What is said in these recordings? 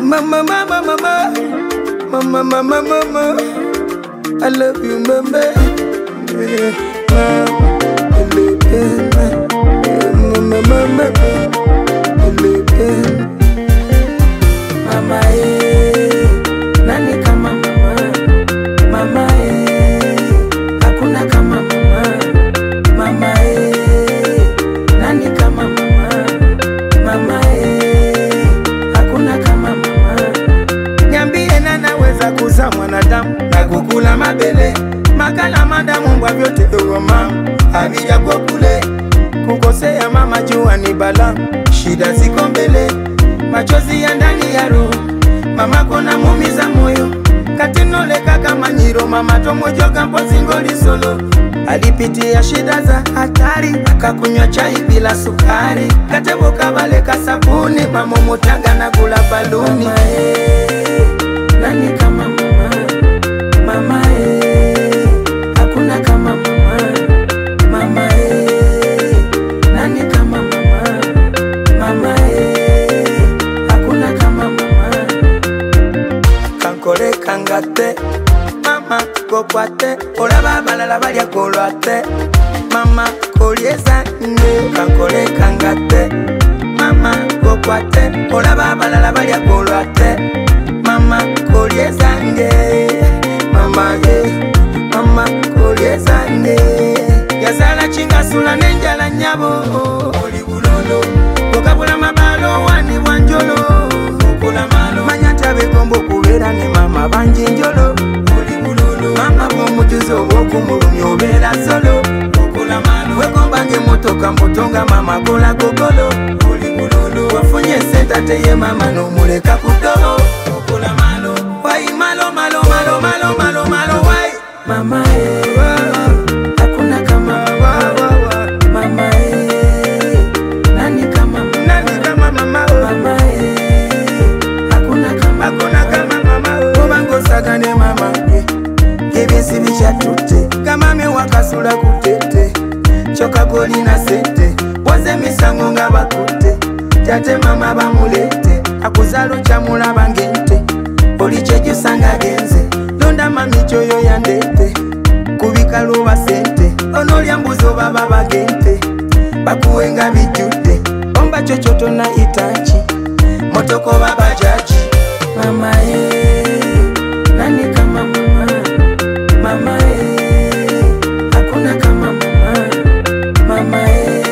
Mama, mama, mama, mama, mama, mama, I love you, mama. Mama, mama, mama, nani kama mama, mama, hakuna kama mama, mama, nani kama mama, mama, hakuna kama mama. Niambie na naweza kuzaa mwanadamu na kukula mabele, makala madamu mbwa vyote ewe mama, havija kwa kule. Kukosea mama jua ni bala, shida ziko mbele, machozi ya ndani ya roho, mama kona mumiza moyo. Katinole kaka manyiro mama tomojoga mpozingoli solo. Alipitia shida za hatari, akakunywa chai bila sukari. Katebo kabale kasabuni, mama mutanga na gula baluni. Mama nani kama mama, mama hakuna kama mama, mama nani kama mama, mama hakuna kama mama. Kankole kangate, mama kokwate, olaba balala balya kolwate, mama kolyeza nge. Kankole kangate, mama kokwate, olaba balala balya kolwate, mama kolyeza nge. Mama mama kolyeza nge. Yazala chingasula nenjala nyabo, oli bulolo kokabula mabalo wani wanjolo. Okula malo manyata bekombo kubera ne mama banjinjolo. Oli bulolo mama bomujuzo wokumulumya obera solo. Okula malo wekombange motoka mbotonga mama kola gogolo. Oli bulolo wafunye senta teye mama no muleka kudobo. Okula malo wai malo malo malo malo malo malo wai mama hakuna kama mama nani kama mama, mama hakuna kama mama. Obango sagane mama kebisi bichatute kama me wakasula kutete choka goli na sente waze misango nga bakute tate mama bamulete akuzalo chamula bangente olicheju sanga genze londa mami choyo yandete kubika luba sente onolya mbuzo baba bagente bakuwenga bijute omba chochoto na itachi motoko baba jaji. Mama nani kama mama, mama hakuna kama mama, mama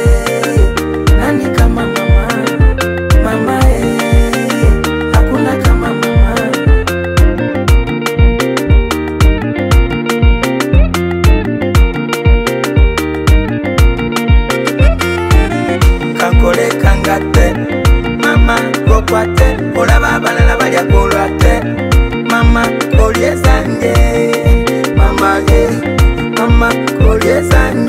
nani kama mama, mama hakuna kama mama. Kankole kangate, mama kokwate, olaba balala balya kolwate, mama kolyeza nge. Mama mama kolyeza nge.